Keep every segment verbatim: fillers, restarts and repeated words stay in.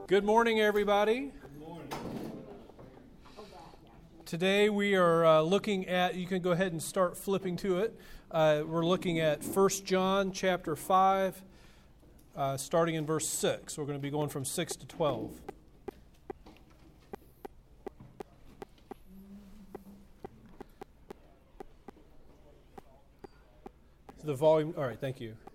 Good morning, everybody. Good morning. Today we are uh, looking at, you can go ahead and start flipping to it. Uh, we're looking at First John chapter five, uh, starting in verse six. We're going to be going from six to twelve. The volume, all right, thank you.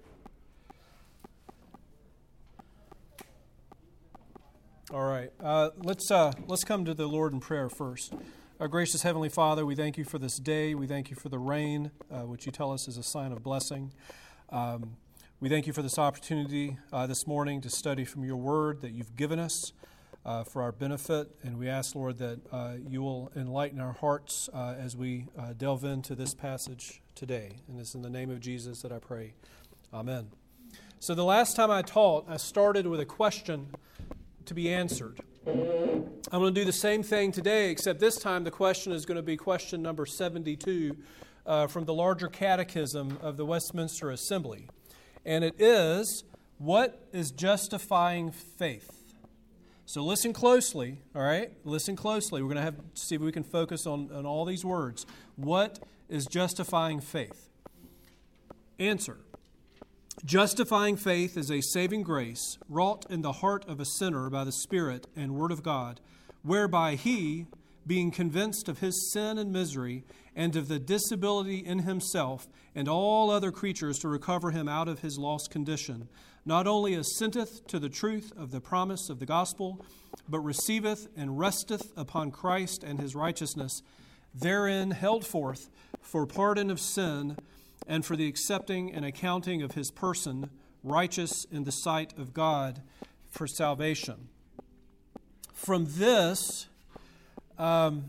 All right, uh, let's uh, let's come to the Lord in prayer first. Our gracious Heavenly Father, we thank you for this day. We thank you for the rain, uh, which you tell us is a sign of blessing. Um, we thank you for this opportunity uh, this morning to study from your word that you've given us uh, for our benefit. And we ask, Lord, that uh, you will enlighten our hearts uh, as we uh, delve into this passage today. And it's in the name of Jesus that I pray. Amen. So the last time I taught, I started with a question to be answered. I'm going to do the same thing today, except this time the question is going to be question number seventy-two uh, from the larger catechism of the Westminster Assembly. And it is, what is justifying faith? So listen closely, all right? Listen closely. We're going to have to see if we can focus on, on all these words. What is justifying faith? Answer. Justifying faith is a saving grace wrought in the heart of a sinner by the Spirit and Word of God, whereby he, being convinced of his sin and misery and of the disability in himself and all other creatures to recover him out of his lost condition, not only assenteth to the truth of the promise of the gospel, but receiveth and resteth upon Christ and his righteousness, therein held forth for pardon of sin and for the accepting and accounting of his person, righteous in the sight of God for salvation. From this, um,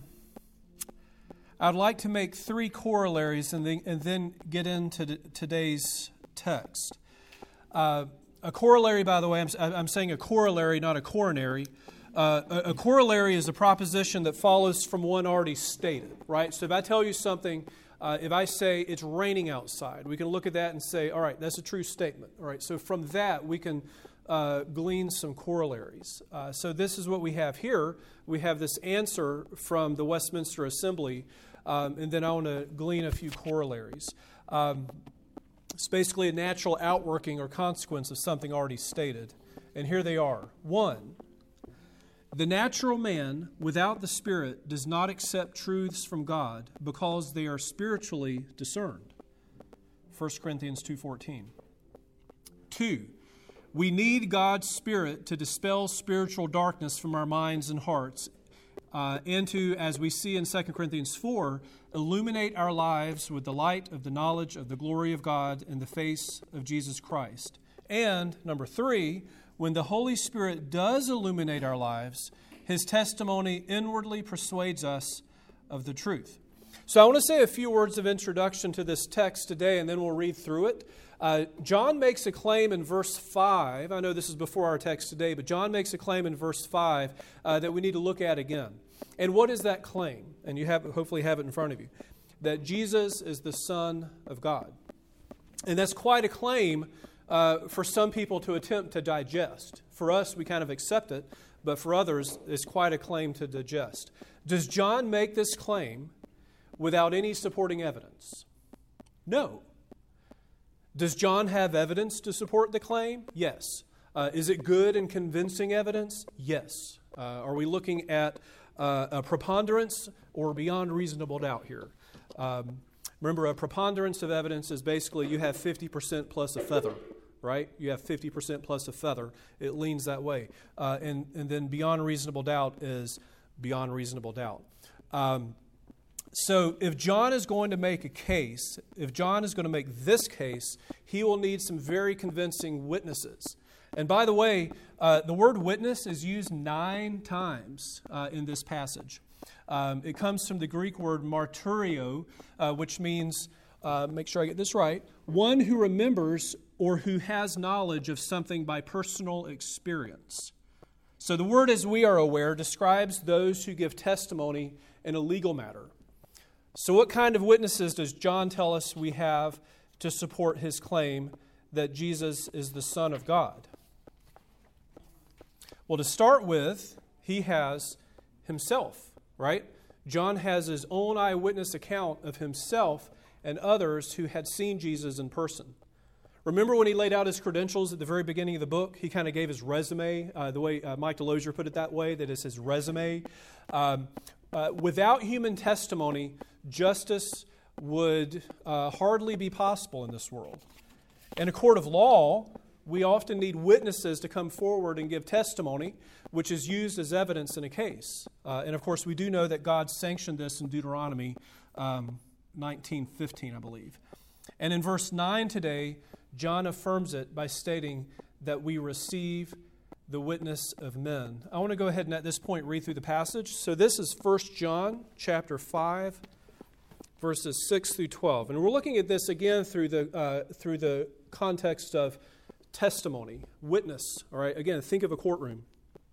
I'd like to make three corollaries and then, and then get into t- today's text. Uh, a corollary, by the way, I'm, I'm saying a corollary, not a coronary. Uh, a, a corollary is a proposition that follows from one already stated, right? So if I tell you something, Uh, if I say it's raining outside, we can look at that and say, all right, that's a true statement. All right, so from that, we can uh, glean some corollaries. Uh, so this is what we have here. We have this answer from the Westminster Assembly, um, and then I want to glean a few corollaries. Um, it's basically a natural outworking or consequence of something already stated. And here they are. One, the natural man without the Spirit does not accept truths from God because they are spiritually discerned. First Corinthians two fourteen. Two, we need God's Spirit to dispel spiritual darkness from our minds and hearts uh, and to, as we see in Second Corinthians four, illuminate our lives with the light of the knowledge of the glory of God in the face of Jesus Christ. And, number three, when the Holy Spirit does illuminate our lives, His testimony inwardly persuades us of the truth. So I want to say a few words of introduction to this text today, and then we'll read through it. Uh, John makes a claim in verse five. I know this is before our text today, but John makes a claim in verse five uh, that we need to look at again. And what is that claim? And you have hopefully have it in front of you. That Jesus is the Son of God. And that's quite a claim Uh, for some people to attempt to digest. For us, we kind of accept it, but for others, it's quite a claim to digest. Does John make this claim without any supporting evidence? No. Does John have evidence to support the claim? Yes. Uh, is it good and convincing evidence? Yes. Uh, are we looking at uh, a preponderance or beyond reasonable doubt here? Um, remember, a preponderance of evidence is basically you have fifty percent plus a feather. Right? You have fifty percent plus a feather. It leans that way. Uh, and, and then beyond reasonable doubt is beyond reasonable doubt. Um, so if John is going to make a case, if John is going to make this case, he will need some very convincing witnesses. And by the way, uh, the word witness is used nine times uh, in this passage. Um, it comes from the Greek word martyrio, uh, which means, uh, make sure I get this right, one who remembers or who has knowledge of something by personal experience. So the word, as we are aware, describes those who give testimony in a legal matter. So what kind of witnesses does John tell us we have to support his claim that Jesus is the Son of God? Well, to start with, he has himself, right? John has his own eyewitness account of himself and others who had seen Jesus in person. Remember when he laid out his credentials at the very beginning of the book? He kind of gave his resume, uh, the way uh, Mike Delosier put it that way, that is his resume. Um, uh, without human testimony, justice would uh, hardly be possible in this world. In a court of law, we often need witnesses to come forward and give testimony, which is used as evidence in a case. Uh, and of course, we do know that God sanctioned this in Deuteronomy um, nineteen fifteen, I believe. And in verse nine today, John affirms it by stating that we receive the witness of men. I want to go ahead and at this point read through the passage. So this is First John chapter five, verses six through twelve. And we're looking at this again through the uh, through the context of testimony, witness. All right, again, think of a courtroom.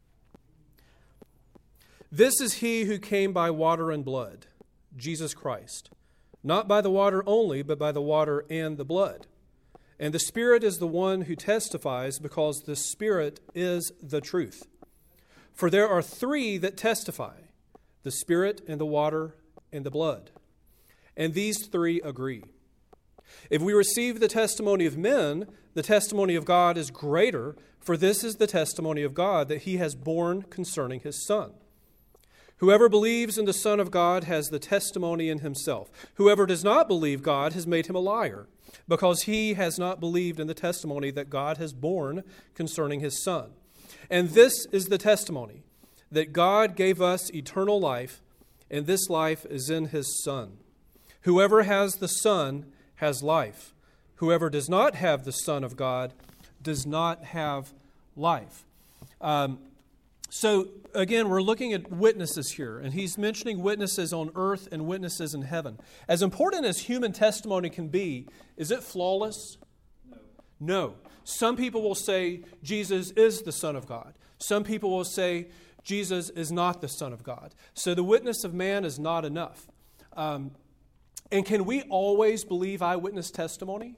This is he who came by water and blood, Jesus Christ. Not by the water only, but by the water and the blood. And the Spirit is the one who testifies, because the Spirit is the truth. For there are three that testify, the Spirit and the water and the blood. And these three agree. If we receive the testimony of men, the testimony of God is greater, for this is the testimony of God that he has borne concerning his Son. Whoever believes in the Son of God has the testimony in himself. Whoever does not believe God has made him a liar, because he has not believed in the testimony that God has borne concerning his Son. And this is the testimony, that God gave us eternal life, and this life is in his Son. Whoever has the Son has life. Whoever does not have the Son of God does not have life. Um, so, again, we're looking at witnesses here, and he's mentioning witnesses on earth and witnesses in heaven. As important as human testimony can be, is it flawless? No. No. Some people will say Jesus is the Son of God. Some people will say Jesus is not the Son of God. So the witness of man is not enough. Um, and can we always believe eyewitness testimony?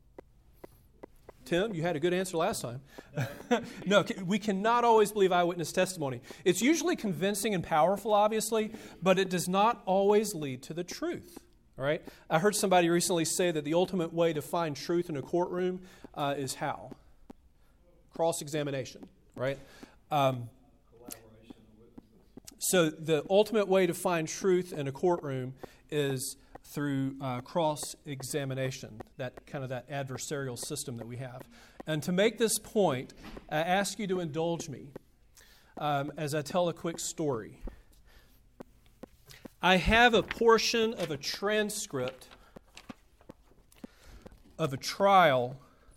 Tim, you had a good answer last time. No, we cannot always believe eyewitness testimony. It's usually convincing and powerful, obviously, but it does not always lead to the truth. All right? I heard somebody recently say that the ultimate way to find truth in a courtroom uh, is how? Cross-examination, right? Um, so the ultimate way to find truth in a courtroom is through uh, cross-examination, that kind of that adversarial system that we have. And to make this point, I ask you to indulge me um, as I tell a quick story. I have a portion of a transcript of a trial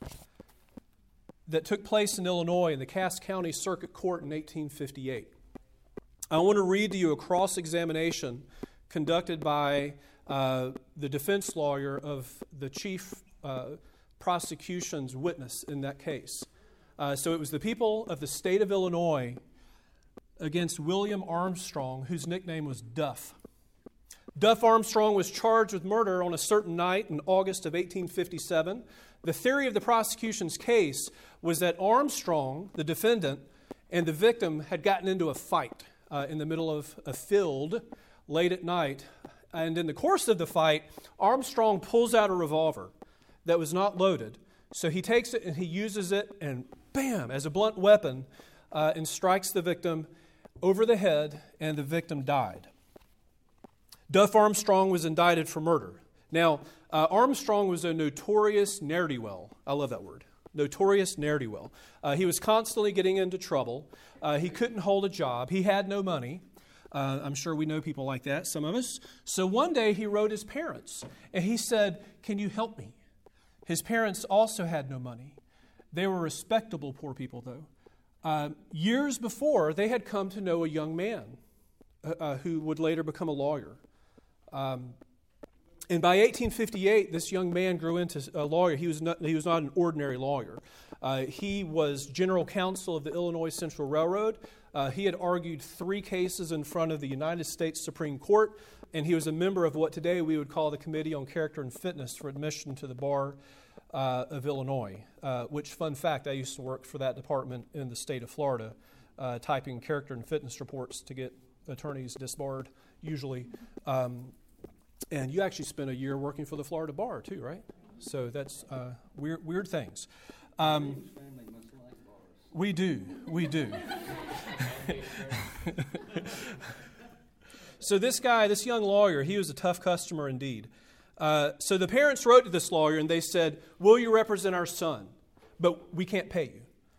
that took place in Illinois in the Cass County Circuit Court in eighteen fifty-eight. I want to read to you a cross-examination conducted by Uh, the defense lawyer of the chief uh, prosecution's witness in that case. Uh, so it was the people of the state of Illinois against William Armstrong, whose nickname was Duff. Duff Armstrong was charged with murder on a certain night in August of eighteen fifty-seven. The theory of the prosecution's case was that Armstrong, the defendant, and the victim had gotten into a fight uh, in the middle of a field late at night. And in the course of the fight, Armstrong pulls out a revolver that was not loaded. So he takes it and he uses it and bam, as a blunt weapon, uh, and strikes the victim over the head, and the victim died. Duff Armstrong was indicted for murder. Now, uh, Armstrong was a notorious ne'er-do-well. I love that word. Notorious ne'er-do-well. Uh, he was constantly getting into trouble. Uh, he couldn't hold a job. He had no money. Uh, I'm sure we know people like that, some of us. So one day he wrote his parents, and he said, "Can you help me?" His parents also had no money. They were respectable poor people, though. Uh, years before, they had come to know a young man uh, uh, who would later become a lawyer. Um, and by eighteen fifty-eight, this young man grew into a lawyer. He was not, he was not an ordinary lawyer. Uh, he was general counsel of the Illinois Central Railroad. Uh, he had argued three cases in front of the United States Supreme Court, and he was a member of what today we would call the Committee on Character and Fitness for Admission to the Bar uh, of Illinois, uh, which, fun fact, I used to work for that department in the state of Florida uh, typing character and fitness reports to get attorneys disbarred, usually. Um, and you actually spent a year working for the Florida Bar, too, right? So that's uh, weird, weird things. Um, we do, we do. So this guy, this young lawyer, he was a tough customer indeed. Uh, so the parents wrote to this lawyer and they said, will you represent our son? But we can't pay you.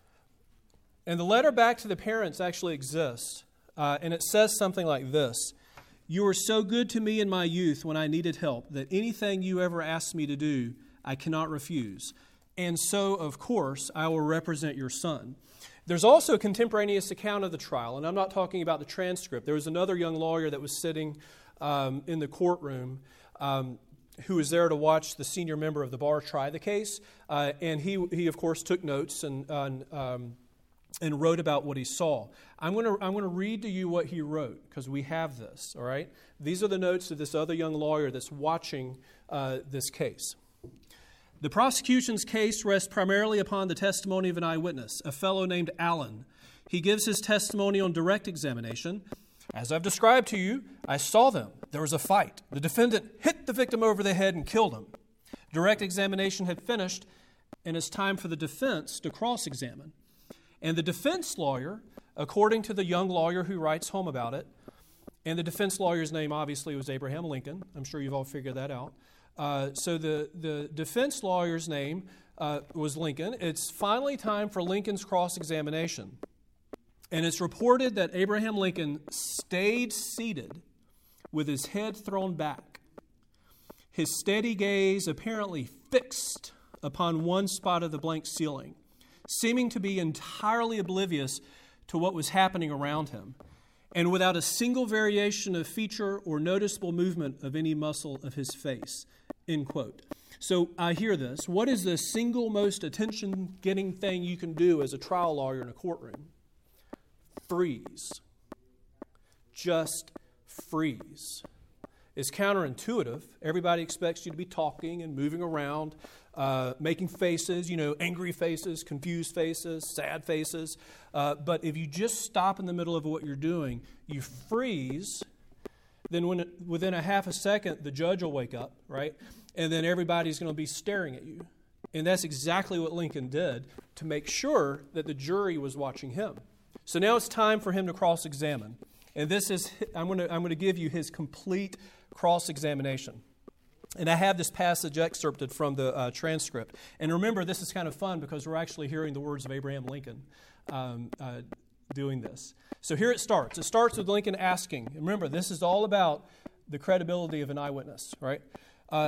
And the letter back to the parents actually exists. Uh, and it says something like this. You were so good to me in my youth when I needed help that anything you ever asked me to do, I cannot refuse. And so, of course, I will represent your son. There's also a contemporaneous account of the trial, and I'm not talking about the transcript. There was another young lawyer that was sitting um, in the courtroom um, who was there to watch the senior member of the bar try the case, uh, and he, he, of course, took notes and and, um, and wrote about what he saw. I'm going to I'm going to read to you what he wrote, because we have this, all right? These are the notes of this other young lawyer that's watching uh, this case. The prosecution's case rests primarily upon the testimony of an eyewitness, a fellow named Allen. He gives his testimony on direct examination. As I've described to you, I saw them. There was a fight. The defendant hit the victim over the head and killed him. Direct examination had finished, and it's time for the defense to cross-examine. And the defense lawyer, according to the young lawyer who writes home about it, and the defense lawyer's name obviously was Abraham Lincoln. I'm sure you've all figured that out. Uh, so the, the defense lawyer's name uh, was Lincoln. It's finally time for Lincoln's cross-examination. And it's reported that Abraham Lincoln stayed seated with his head thrown back, his steady gaze apparently fixed upon one spot of the blank ceiling, seeming to be entirely oblivious to what was happening around him, and without a single variation of feature or noticeable movement of any muscle of his face. End quote. So I hear this. What is the single most attention-getting thing you can do as a trial lawyer in a courtroom? Freeze. Just freeze. It's counterintuitive. Everybody expects you to be talking and moving around, uh, making faces, you know, angry faces, confused faces, sad faces. Uh, but if you just stop in the middle of what you're doing, you freeze, then when it, within a half a second, the judge will wake up, right? And then everybody's going to be staring at you. And that's exactly what Lincoln did to make sure that the jury was watching him. So now it's time for him to cross-examine. And this is, I'm going to, I'm going to give you his complete cross-examination. And I have this passage excerpted from the uh, transcript. And remember, this is kind of fun because we're actually hearing the words of Abraham Lincoln um, uh, doing this. So here it starts. It starts with Lincoln asking. And remember, this is all about the credibility of an eyewitness, right? Uh,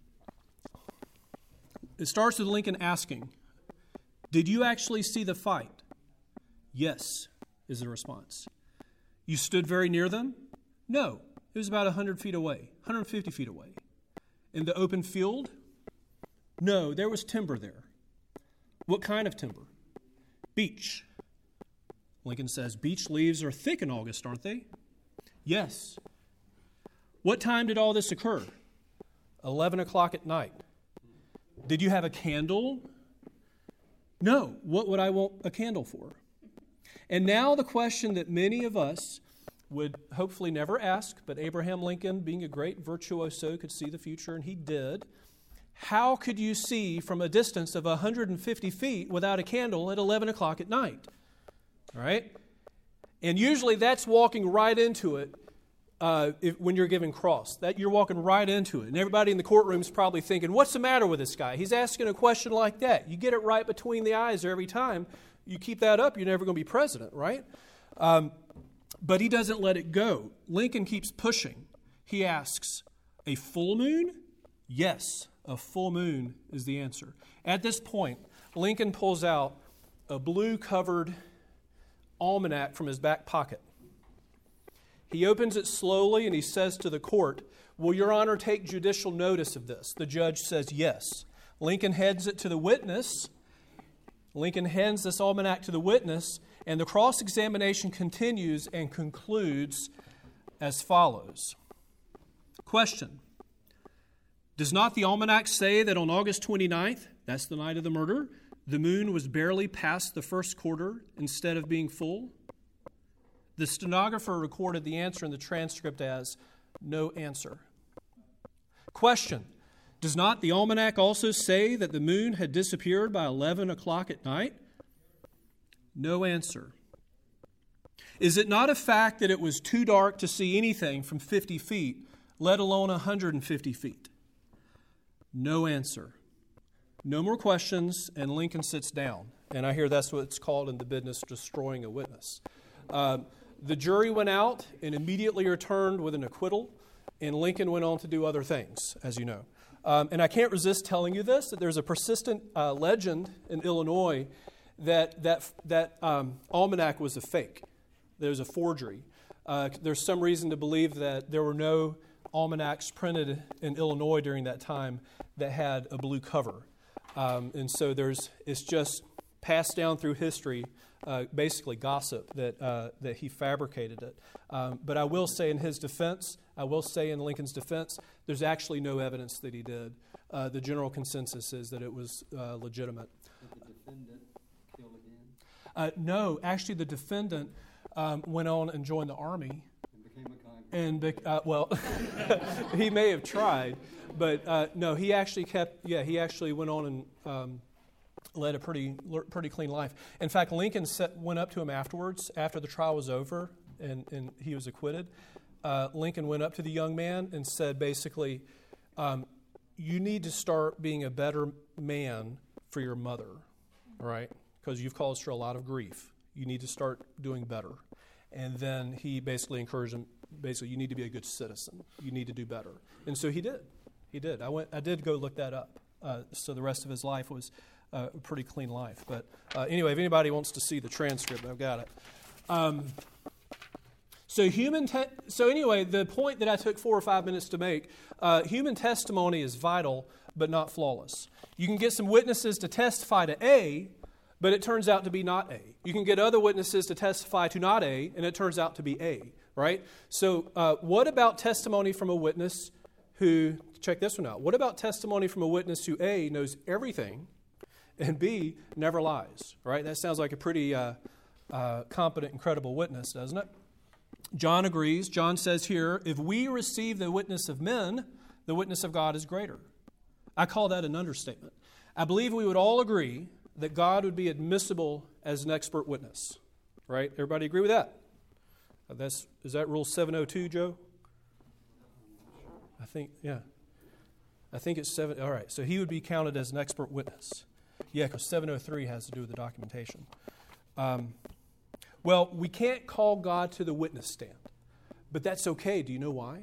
it starts with Lincoln asking, did you actually see the fight? Yes, is the response. You stood very near them? No, it was about one hundred feet away, one hundred fifty feet away. In the open field? No, there was timber there. What kind of timber? Beech. Lincoln says, beech leaves are thick in August, aren't they? Yes. What time did all this occur? eleven o'clock at night. Did you have a candle? No. What would I want a candle for? And now the question that many of us would hopefully never ask, but Abraham Lincoln, being a great virtuoso, could see the future, and he did. How could you see from a distance of one hundred fifty feet without a candle at eleven o'clock at night? All right? And usually that's walking right into it uh, if, when you're giving cross. That you're walking right into it. And everybody in the courtroom is probably thinking, what's the matter with this guy? He's asking a question like that. You get it right between the eyes every time. You keep that up, you're never going to be president, right? Um, but he doesn't let it go. Lincoln keeps pushing. He asks, a full moon? Yes, a full moon is the answer. At this point, Lincoln pulls out a blue-covered almanac from his back pocket. He opens it slowly and he says to the court, will Your Honor take judicial notice of this? The judge says yes. Lincoln hands it to the witness. Lincoln hands this almanac to the witness, and the cross-examination continues and concludes as follows. Question. Does not the almanac say that on August twenty-ninth, that's the night of the murder, the moon was barely past the first quarter instead of being full? The stenographer recorded the answer in the transcript as no answer. Question: does not the almanac also say that the moon had disappeared by eleven o'clock at night? No answer. Is it not a fact that it was too dark to see anything from fifty feet, let alone one hundred fifty feet? No answer. No more questions, and Lincoln sits down. And I hear that's what it's called in the business, destroying a witness. Um, the jury went out and immediately returned with an acquittal, and Lincoln went on to do other things, as you know. Um, and I can't resist telling you this, that there's a persistent uh, legend in Illinois that that, that um, almanac was a fake. There's a forgery. Uh, there's some reason to believe that there were no almanacs printed in Illinois during that time that had a blue cover. Um, and so there's it's just passed down through history, uh, basically gossip, that uh, that he fabricated it. Um, but I will say in his defense, I will say in Lincoln's defense, there's actually no evidence that he did. Uh, the general consensus is that it was uh, legitimate. Did the defendant kill again? Uh, no, actually the defendant um, went on and joined the army. And became a congressman. And, uh, well, he may have tried, but uh, no, he actually kept, yeah, he actually went on and um, led a pretty pretty clean life. In fact, Lincoln set, went up to him afterwards, after the trial was over and, and he was acquitted. Uh, Lincoln went up to the young man and said, basically, um, you need to start being a better man for your mother, all right? Because you've caused her a lot of grief. You need to start doing better. And then he basically encouraged him, basically, you need to be a good citizen. You need to do better. And so he did. He did. I went. I did go look that up. Uh, so the rest of his life was uh, a pretty clean life. But uh, anyway, if anybody wants to see the transcript, I've got it. Um, so human. Te- so anyway, the point that I took four or five minutes to make, uh, human testimony is vital, but not flawless. You can get some witnesses to testify to A, but it turns out to be not A. You can get other witnesses to testify to not A, and it turns out to be A, right? So uh, what about testimony from a witness who, check this one out, what about testimony from a witness who A, knows everything, and B, never lies, right? That sounds like a pretty uh, uh, competent and credible witness, doesn't it? John agrees. John says here, if we receive the witness of men, the witness of God is greater. I call that an understatement. I believe we would all agree that God would be admissible as an expert witness, right? Everybody agree with that? That's, is that Rule seven oh two, Joe? I think, yeah. I think it's seven. All right, so he would be counted as an expert witness. Yeah, because seven oh three has to do with the documentation. Um, well, we can't call God to the witness stand, but that's okay. Do you know why?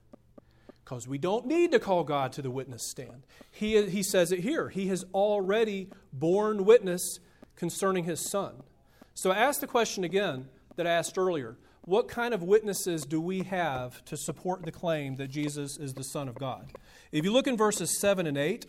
Because we don't need to call God to the witness stand. He, he says it here. He has already borne witness concerning his Son. So I asked the question again that I asked earlier. What kind of witnesses do we have to support the claim that Jesus is the Son of God? If you look in verses seven and eight,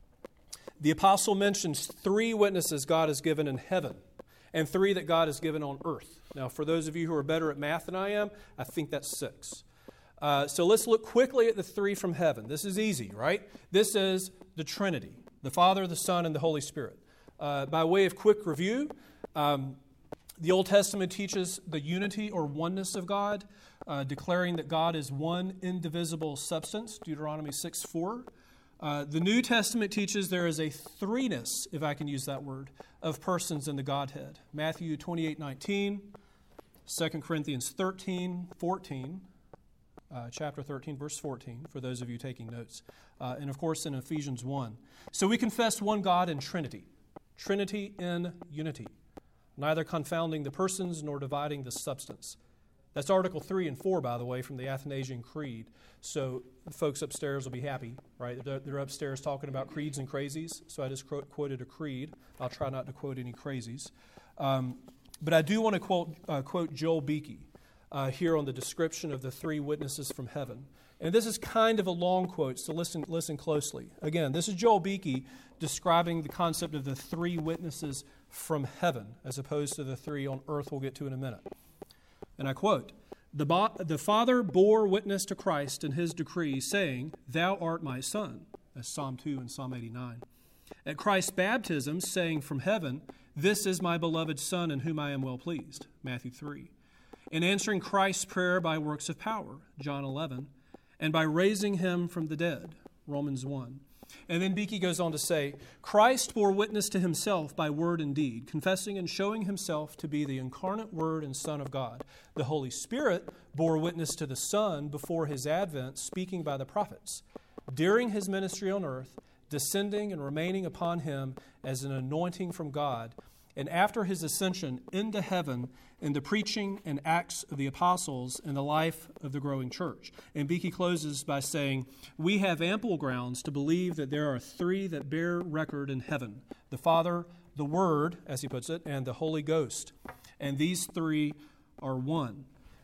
the apostle mentions three witnesses God has given in heaven and three that God has given on earth. Now, for those of you who are better at math than I am, I think that's six. Uh, so let's look quickly at the three from heaven. This is easy, right? This is the Trinity, the Father, the Son, and the Holy Spirit. Uh, by way of quick review, um, the Old Testament teaches the unity or oneness of God, uh, declaring that God is one indivisible substance, Deuteronomy six four. Uh, the New Testament teaches there is a threeness, if I can use that word, of persons in the Godhead. Matthew twenty-eight nineteen, Second Corinthians thirteen fourteen, uh, chapter thirteen, verse fourteen, for those of you taking notes. Uh, and, of course, in Ephesians one. So we confess one God in Trinity, Trinity in unity, neither confounding the persons nor dividing the substance. That's Article three and four, by the way, from the Athanasian Creed. So the folks upstairs will be happy, right? They're, they're upstairs talking about creeds and crazies, so I just quote, quoted a creed. I'll try not to quote any crazies. Um, but I do want to quote, uh, quote Joel Beeke uh, here on the description of the three witnesses from heaven. And this is kind of a long quote, so listen, listen closely. Again, this is Joel Beeke describing the concept of the three witnesses from heaven as opposed to the three on earth we'll get to in a minute. And I quote, the, bo- the Father bore witness to Christ in his decree, saying, Thou art my Son. That's Psalm two and Psalm eighty-nine. At Christ's baptism, saying from heaven, This is my beloved Son in whom I am well pleased. Matthew three. in answering Christ's prayer by works of power, John eleven, and by raising him from the dead, Romans one. And then Beeke goes on to say, Christ bore witness to himself by word and deed, confessing and showing himself to be the incarnate Word and Son of God. The Holy Spirit bore witness to the Son before his advent, speaking by the prophets. During his ministry on earth, descending and remaining upon him as an anointing from God, and after his ascension into heaven in the preaching and acts of the apostles and the life of the growing church. And Beeke closes by saying, we have ample grounds to believe that there are three that bear record in heaven, the Father, the Word, as he puts it, and the Holy Ghost. And these three are one.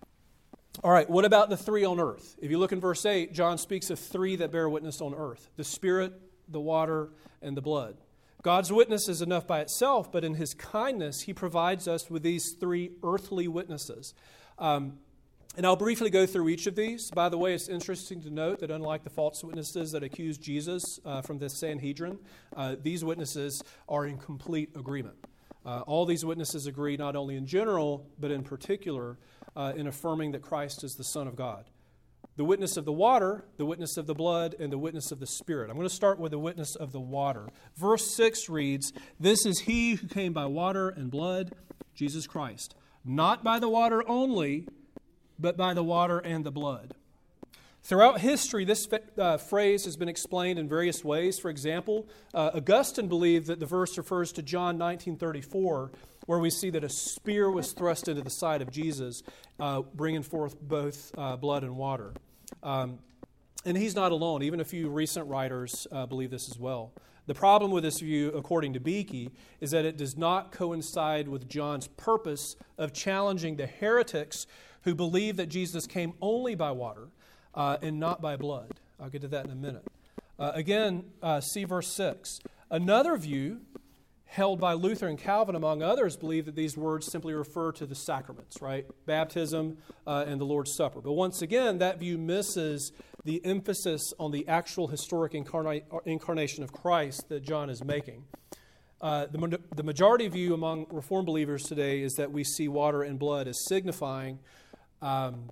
All right, what about the three on earth? If you look in verse eight, John speaks of three that bear witness on earth, the Spirit, the water, and the blood. God's witness is enough by itself, but in his kindness, he provides us with these three earthly witnesses. Um, and I'll briefly go through each of these. By the way, it's interesting to note that unlike the false witnesses that accused Jesus uh, from the Sanhedrin, uh, these witnesses are in complete agreement. Uh, all these witnesses agree not only in general, but in particular uh, in affirming that Christ is the Son of God. The witness of the water, the witness of the blood, and the witness of the Spirit. I'm going to start with the witness of the water. Verse six reads, this is he who came by water and blood, Jesus Christ. Not by the water only, but by the water and the blood. Throughout history, this uh, phrase has been explained in various ways. For example, uh, Augustine believed that the verse refers to John nineteen thirty-four, where we see that a spear was thrust into the side of Jesus, uh, bringing forth both uh, blood and water. Um, and he's not alone. Even a few recent writers uh, believe this as well. The problem with this view, according to Beeke, is that it does not coincide with John's purpose of challenging the heretics who believe that Jesus came only by water uh, and not by blood. I'll get to that in a minute. Uh, again, uh, see verse six. Another view, held by Luther and Calvin, among others, believe that these words simply refer to the sacraments, right? Baptism uh, and the Lord's Supper. But once again, that view misses the emphasis on the actual historic incarna- incarnation of Christ that John is making. Uh, the, the majority view among Reformed believers today is that we see water and blood as signifying um,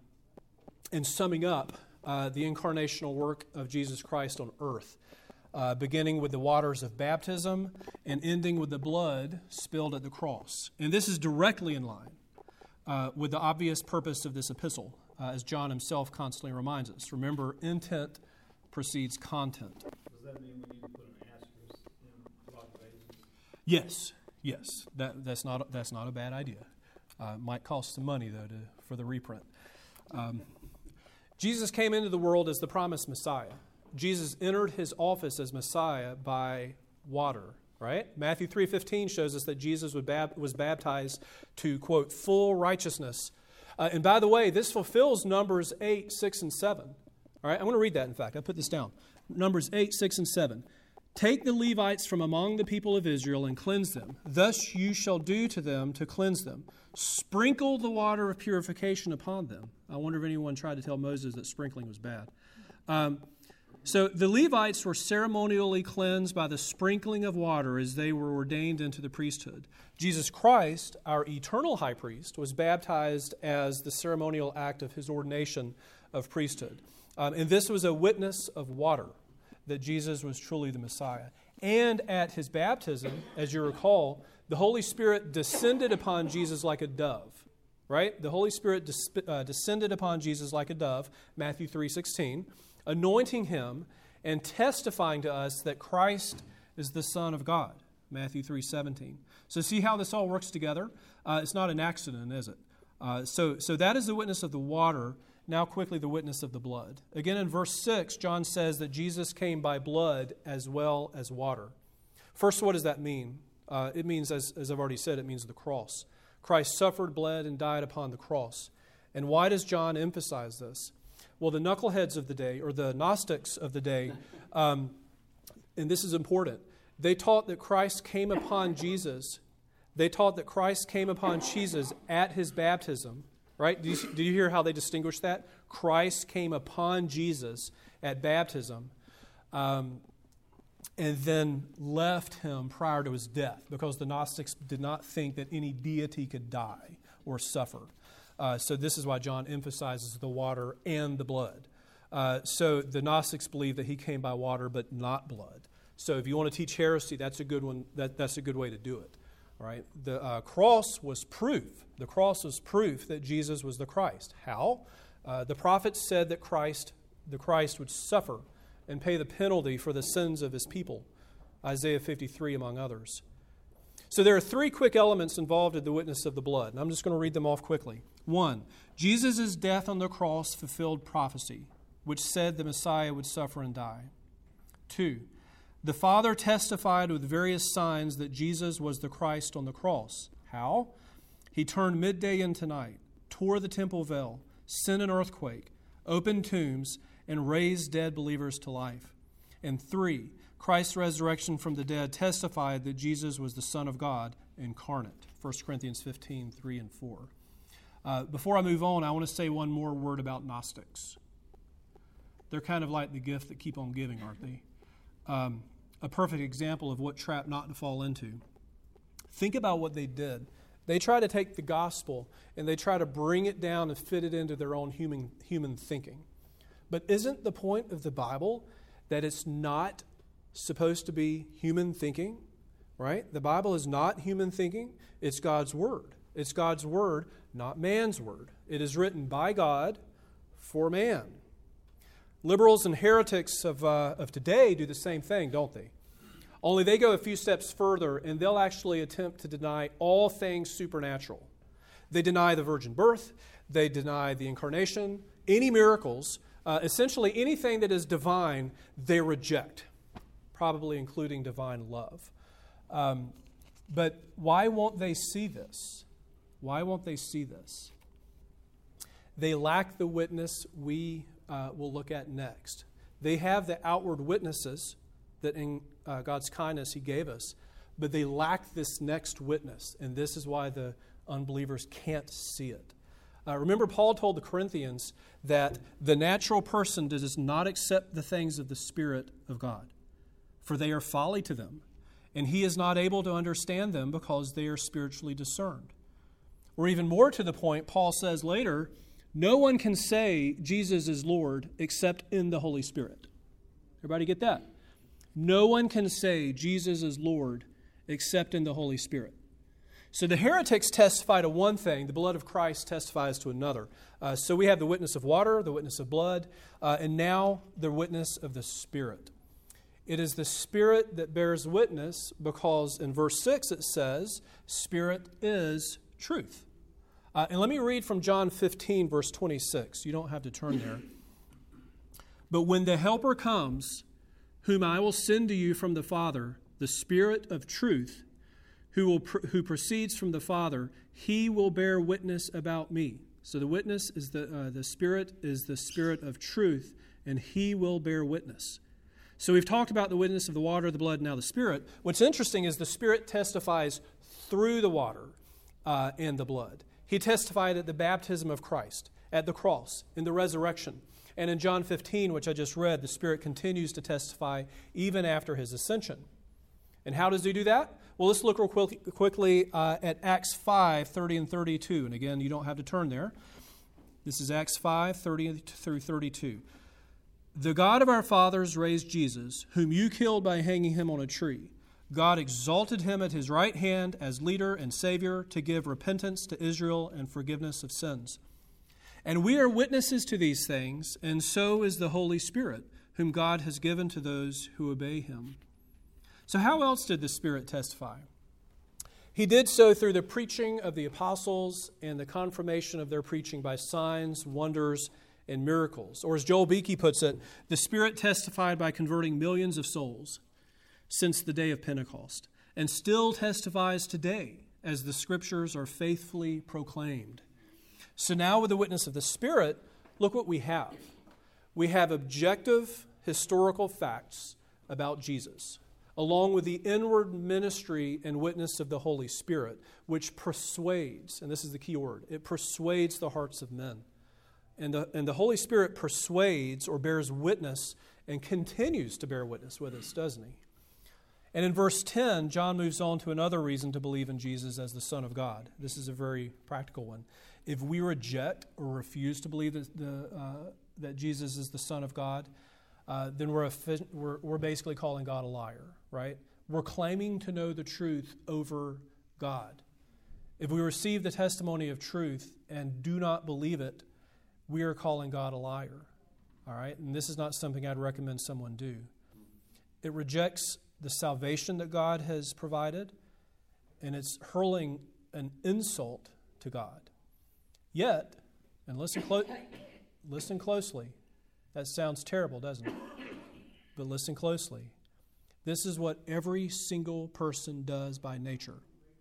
and summing up uh, the incarnational work of Jesus Christ on earth. Uh, beginning with the waters of baptism and ending with the blood spilled at the cross. And this is directly in line uh, with the obvious purpose of this epistle, uh, as John himself constantly reminds us. Remember, intent precedes content. Does that mean we need to put an asterisk in block pages? Yes, yes. That, that's not that's not a bad idea. Uh, might cost some money, though, to, for the reprint. Um, Jesus came into the world as the promised Messiah. Jesus entered his office as Messiah by water, right? Matthew three fifteen shows us that Jesus was baptized to, quote, full righteousness. Uh, and by the way, this fulfills Numbers eight, six, and seven. All right, I'm going to read that, in fact. I put this down. Numbers eight, six, and seven. Take the Levites from among the people of Israel and cleanse them. Thus you shall do to them to cleanse them. Sprinkle the water of purification upon them. I wonder if anyone tried to tell Moses that sprinkling was bad. Um, So the Levites were ceremonially cleansed by the sprinkling of water as they were ordained into the priesthood. Jesus Christ, our eternal high priest, was baptized as the ceremonial act of his ordination of priesthood. Um, and this was a witness of water, that Jesus was truly the Messiah. And at his baptism, as you recall, the Holy Spirit descended upon Jesus like a dove, right? The Holy Spirit des- uh, descended upon Jesus like a dove, Matthew three sixteen. Anointing him and testifying to us that Christ is the Son of God, Matthew three seventeen. So see how this all works together? Uh, it's not an accident, is it? Uh, so, so that is the witness of the water. Now quickly the witness of the blood. Again in verse six, John says that Jesus came by blood as well as water. First, what does that mean? Uh, it means, as, as I've already said, it means the cross. Christ suffered, bled, and died upon the cross. And why does John emphasize this? Well, the knuckleheads of the day, or the Gnostics of the day, um, and this is important, they taught that Christ came upon Jesus. They taught that Christ came upon Jesus at his baptism, right? Do you, do you hear how they distinguish that? Christ came upon Jesus at baptism um, and then left him prior to his death, because the Gnostics did not think that any deity could die or suffer. Uh, so this is why John emphasizes the water and the blood. Uh, so the Gnostics believe that he came by water but not blood. So if you want to teach heresy, that's a good one. That, that's a good way to do it. All right. The uh, cross was proof. The cross was proof that Jesus was the Christ. How? Uh, the prophets said that Christ, the Christ, would suffer and pay the penalty for the sins of his people. Isaiah fifty-three, among others. So there are three quick elements involved in the witness of the blood, and I'm just going to read them off quickly. One, Jesus' death on the cross fulfilled prophecy, which said the Messiah would suffer and die. Two, the Father testified with various signs that Jesus was the Christ on the cross. How? He turned midday into night, tore the temple veil, sent an earthquake, opened tombs, and raised dead believers to life. And three, Christ's resurrection from the dead testified that Jesus was the Son of God incarnate. First Corinthians fifteen, three and four. Uh, before I move on, I want to say one more word about Gnostics. They're kind of like the gift that keep on giving, aren't they? Um, a perfect example of what trap not to fall into. Think about what they did. They try to take the gospel and they try to bring it down and fit it into their own human, human thinking. But isn't the point of the Bible that it's not supposed to be human thinking, right? The Bible is not human thinking. It's God's Word. It's God's Word, not man's word. It is written by God for man. Liberals and heretics of, uh, of today do the same thing, don't they? Only they go a few steps further, and they'll actually attempt to deny all things supernatural. They deny the virgin birth. They deny the incarnation, any miracles. Uh, essentially, anything that is divine, they reject, probably including divine love. Um, but why won't they see this? Why won't they see this? They lack the witness we uh, will look at next. They have the outward witnesses that in uh, God's kindness He gave us, but they lack this next witness, and this is why the unbelievers can't see it. Uh, remember, Paul told the Corinthians that the natural person does not accept the things of the Spirit of God, for they are folly to them, and he is not able to understand them because they are spiritually discerned. Or even more to the point, Paul says later, no one can say Jesus is Lord except in the Holy Spirit. Everybody get that? No one can say Jesus is Lord except in the Holy Spirit. So the heretics testify to one thing, the blood of Christ testifies to another. Uh, so we have the witness of water, the witness of blood, uh, and now the witness of the Spirit. It is the Spirit that bears witness because in verse six it says, Spirit is truth. Uh, and let me read from John fifteen, verse twenty-six. You don't have to turn there. But when the Helper comes, whom I will send to you from the Father, the Spirit of truth, who will pr- who proceeds from the Father, he will bear witness about me. So the witness is the uh, the Spirit is the Spirit of truth, and he will bear witness. So we've talked about the witness of the water, the blood, and now the Spirit. What's interesting is the Spirit testifies through the water uh, and the blood. He testified at the baptism of Christ, at the cross, in the resurrection. And in John fifteen, which I just read, the Spirit continues to testify even after his ascension. And how does he do that? Well, let's look real quick, quickly uh, at Acts five, thirty and thirty-two. And again, you don't have to turn there. This is Acts five, thirty through thirty-two. The God of our fathers raised Jesus, whom you killed by hanging him on a tree. God exalted him at his right hand as leader and Savior to give repentance to Israel and forgiveness of sins. And we are witnesses to these things, and so is the Holy Spirit, whom God has given to those who obey him. So how else did the Spirit testify? He did so through the preaching of the apostles and the confirmation of their preaching by signs, wonders, and miracles. Or as Joel Beeke puts it, the Spirit testified by converting millions of souls since the day of Pentecost, and still testifies today as the Scriptures are faithfully proclaimed. So now with the witness of the Spirit, look what we have. We have objective historical facts about Jesus, along with the inward ministry and witness of the Holy Spirit, which persuades, and this is the key word, it persuades the hearts of men. And the, and the Holy Spirit persuades or bears witness and continues to bear witness with us, doesn't he? And in verse ten, John moves on to another reason to believe in Jesus as the Son of God. This is a very practical one. If we reject or refuse to believe that, the, uh, that Jesus is the Son of God, uh, then we're, we're, we're basically calling God a liar, right? We're claiming to know the truth over God. If we receive the testimony of truth and do not believe it, we are calling God a liar, all right? And this is not something I'd recommend someone do. It rejects the salvation that God has provided, and it's hurling an insult to God. Yet, and listen, clo- listen closely, that sounds terrible, doesn't it? But listen closely. This is what every single person does by nature.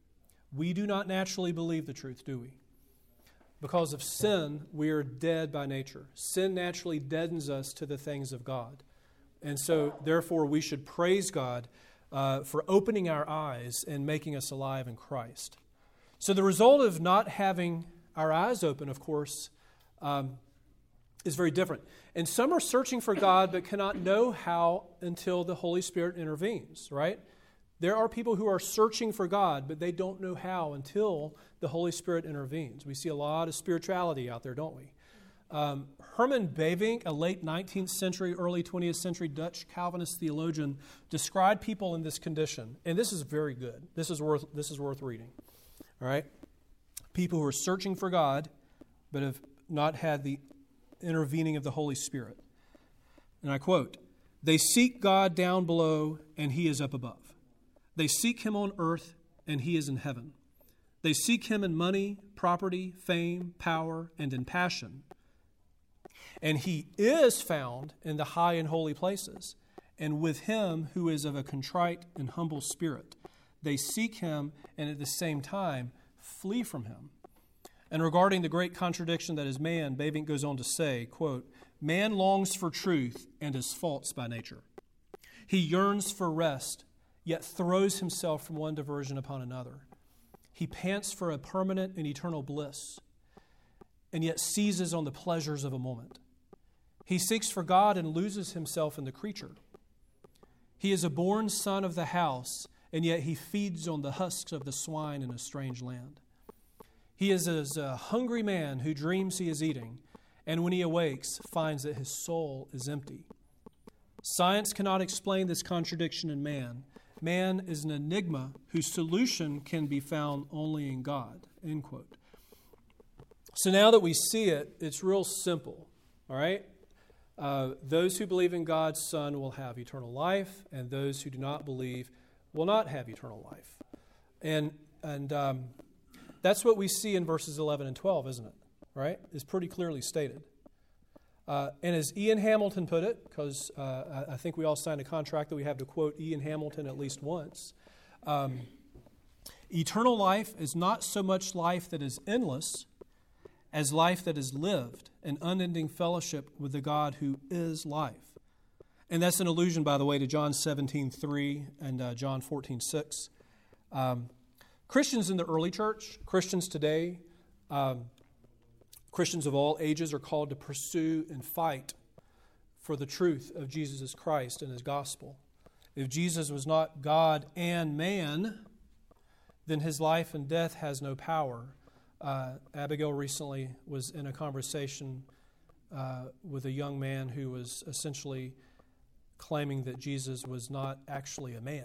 We do not naturally believe the truth, do we? Because of sin, we are dead by nature. Sin naturally deadens us to the things of God. And so, therefore, we should praise God uh, for opening our eyes and making us alive in Christ. So the result of not having our eyes open, of course, um, is very different. And some are searching for God but cannot know how until the Holy Spirit intervenes, right? There are people who are searching for God, but they don't know how until the Holy Spirit intervenes. We see a lot of spirituality out there, don't we? Um, Herman Bavinck, a late nineteenth century, early twentieth century Dutch Calvinist theologian, described people in this condition. And this is very good. This is worth, this is worth reading. All right? People who are searching for God, but have not had the intervening of the Holy Spirit. And I quote, "They seek God down below, and He is up above. They seek Him on earth, and He is in heaven. They seek Him in money, property, fame, power, and in passion. And He is found in the high and holy places, and with him who is of a contrite and humble spirit. They seek Him, and at the same time flee from Him." And regarding the great contradiction that is man, Bavinck goes on to say, quote, "Man longs for truth and is false by nature. He yearns for rest, yet throws himself from one diversion upon another. He pants for a permanent and eternal bliss, and yet seizes on the pleasures of a moment. He seeks for God and loses himself in the creature. He is a born son of the house, and yet he feeds on the husks of the swine in a strange land. He is as a hungry man who dreams he is eating, and when he awakes, finds that his soul is empty. Science cannot explain this contradiction in man. Man is an enigma whose solution can be found only in God." End quote. So now that we see it, it's real simple, all right? Uh, those who believe in God's Son will have eternal life, and those who do not believe will not have eternal life. And and um, that's what we see in verses eleven and twelve, isn't it? Right? It's pretty clearly stated. Uh, and as Ian Hamilton put it, because uh, I think we all signed a contract that we have to quote Ian Hamilton at least once, um, eternal life is not so much life that is endless as life that is lived, an unending fellowship with the God who is life. And that's an allusion, by the way, to John seventeen three and uh, John fourteen six. Um, Christians in the early church, Christians today, um, Christians of all ages are called to pursue and fight for the truth of Jesus Christ and His gospel. If Jesus was not God and man, then His life and death has no power. Uh, Abigail recently was in a conversation uh, with a young man who was essentially claiming that Jesus was not actually a man.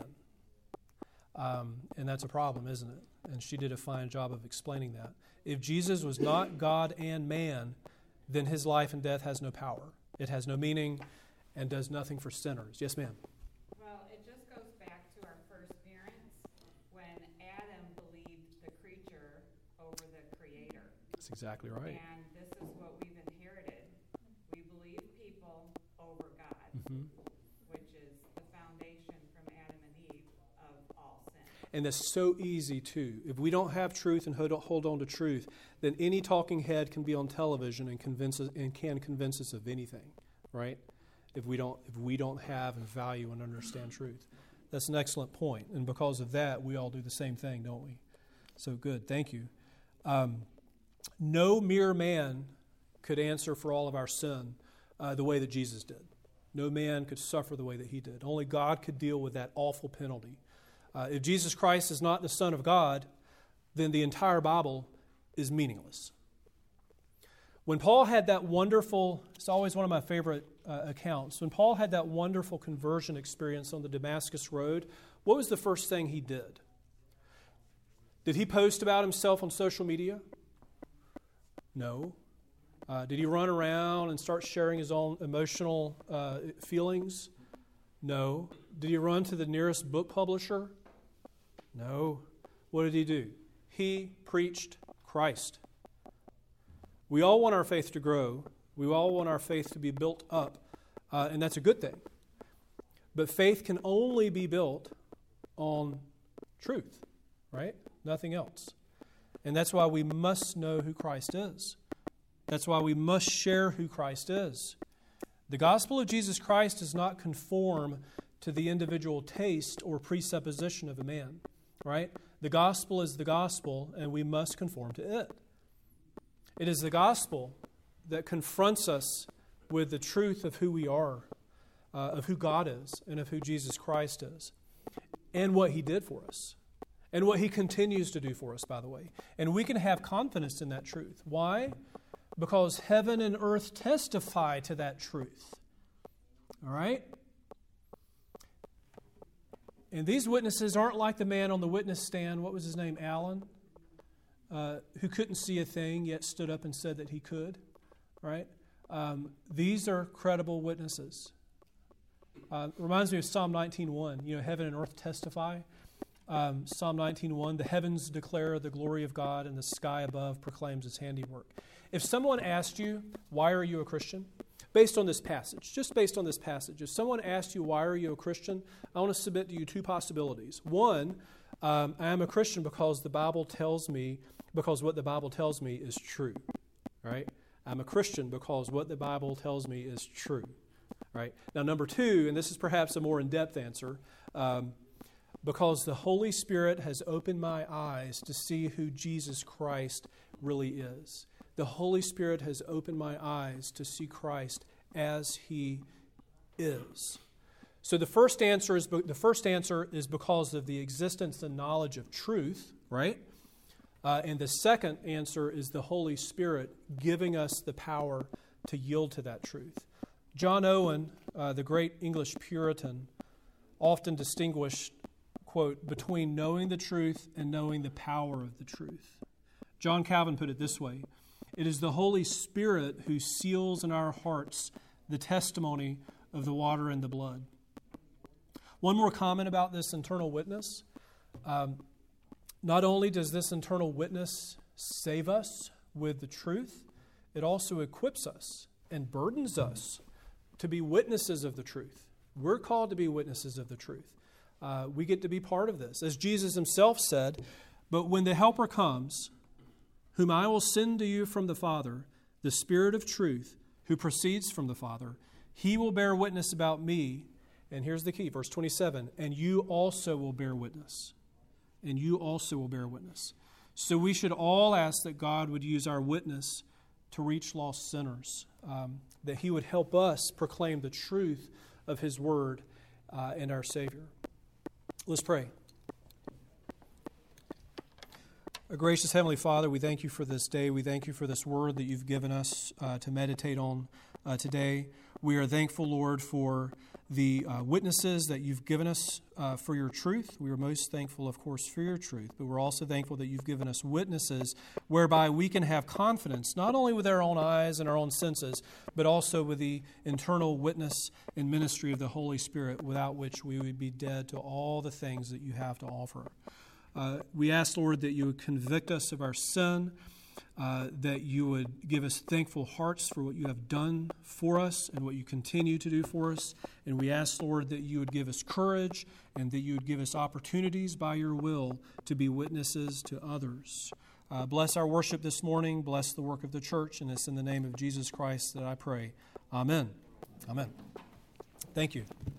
Um, and that's a problem, isn't it? And she did a fine job of explaining that. If Jesus was not God and man, then His life and death has no power. It has no meaning and does nothing for sinners. Yes, ma'am? Well, it just goes back to our first parents when Adam believed the creature over the Creator. That's exactly right. And this is what we've inherited. We believe people over God, Mm-hmm. which is the foundation from Adam and Eve of all sin. And that's so easy, too. If we don't have truth and hold hold on to truth, then any talking head can be on television and convince us, and can convince us of anything, right? If we don't if we don't have and value and understand truth. That's an excellent point. And because of that, we all do the same thing, don't we? So good. Thank you. Um, no mere man could answer for all of our sin uh, the way that Jesus did. No man could suffer the way that he did. Only God could deal with that awful penalty. Uh, if Jesus Christ is not the Son of God, then the entire Bible is meaningless. When Paul had that wonderful, it's always one of my favorite uh, accounts, when Paul had that wonderful conversion experience on the Damascus Road, what was the first thing he did? Did he post about himself on social media? No. Uh, did he run around and start sharing his own emotional uh, feelings? No. Did he run to the nearest book publisher? No. What did he do? He preached Christ. We all want our faith to grow. We all want our faith to be built up, uh, and that's a good thing. But faith can only be built on truth, right? Nothing else. And that's why we must know who Christ is. That's why we must share who Christ is. The gospel of Jesus Christ does not conform to the individual taste or presupposition of a man, right? The gospel is the gospel, and we must conform to it. It is the gospel that confronts us with the truth of who we are, uh, of who God is, and of who Jesus Christ is, and what He did for us, and what He continues to do for us, by the way. And we can have confidence in that truth. Why? Because heaven and earth testify to that truth. All right? And these witnesses aren't like the man on the witness stand. What was his name? Alan? Uh, who couldn't see a thing, yet stood up and said that he could. Right? Um, these are credible witnesses. Uh, reminds me of Psalm nineteen one. You know, heaven and earth testify. Um, Psalm nineteen one, the heavens declare the glory of God, and the sky above proclaims His handiwork. If someone asked you, why are you a Christian? Based on this passage, just based on this passage, if someone asked you, why are you a Christian? I want to submit to you two possibilities. One, um, I am a Christian because the Bible tells me, because what the Bible tells me is true. Right? I'm a Christian because what the Bible tells me is true. Right? Now, number two, and this is perhaps a more in-depth answer, um, because the Holy Spirit has opened my eyes to see who Jesus Christ really is. The Holy Spirit has opened my eyes to see Christ as He is. So the first answer is the first answer is because of the existence and knowledge of truth, right? Uh, and the second answer is the Holy Spirit giving us the power to yield to that truth. John Owen, uh, the great English Puritan, often distinguished, quote, between knowing the truth and knowing the power of the truth. John Calvin put it this way: it is the Holy Spirit who seals in our hearts the testimony of the water and the blood. One more comment about this internal witness. Um, not only does this internal witness save us with the truth, it also equips us and burdens us to be witnesses of the truth. We're called to be witnesses of the truth. Uh, we get to be part of this. As Jesus Himself said, but when the Helper comes, whom I will send to you from the Father, the Spirit of truth, who proceeds from the Father, He will bear witness about me. And here's the key, verse twenty-seven, and you also will bear witness. And you also will bear witness. So we should all ask that God would use our witness to reach lost sinners, um, that He would help us proclaim the truth of His Word uh, and our Savior. Let's pray. Our gracious Heavenly Father, we thank You for this day. We thank You for this word that You've given us uh, to meditate on uh, today. We are thankful, Lord, for the uh, witnesses that You've given us uh, for Your truth. We are most thankful, of course, for Your truth, but we're also thankful that You've given us witnesses whereby we can have confidence, not only with our own eyes and our own senses, but also with the internal witness and ministry of the Holy Spirit, without which we would be dead to all the things that You have to offer. Uh, we ask, Lord, that You would convict us of our sin, uh, that You would give us thankful hearts for what You have done for us and what You continue to do for us. And we ask, Lord, that You would give us courage and that You would give us opportunities by Your will to be witnesses to others. Uh, bless our worship this morning. Bless the work of the church. And it's in the name of Jesus Christ that I pray. Amen. Amen. Thank you.